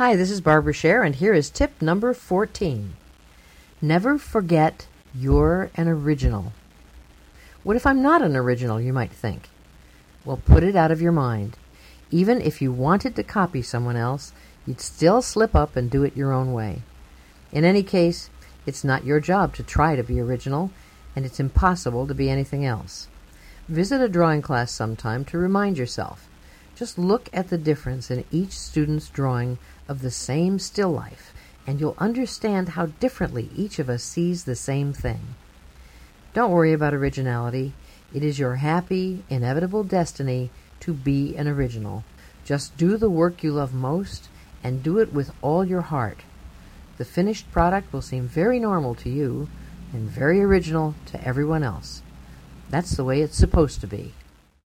Hi, this is Barbara Scher, and here is tip number 14. Never forget you're an original. What if I'm not an original, you might think? Well, put it out of your mind. Even if you wanted to copy someone else, you'd still slip up and do it your own way. In any case, it's not your job to try to be original, and it's impossible to be anything else. Visit a drawing class sometime to remind yourself. Just look at the difference in each student's drawing of the same still life, and you'll understand how differently each of us sees the same thing. Don't worry about originality. It is your happy, inevitable destiny to be an original. Just do the work you love most, and do it with all your heart. The finished product will seem very normal to you, and very original to everyone else. That's the way it's supposed to be.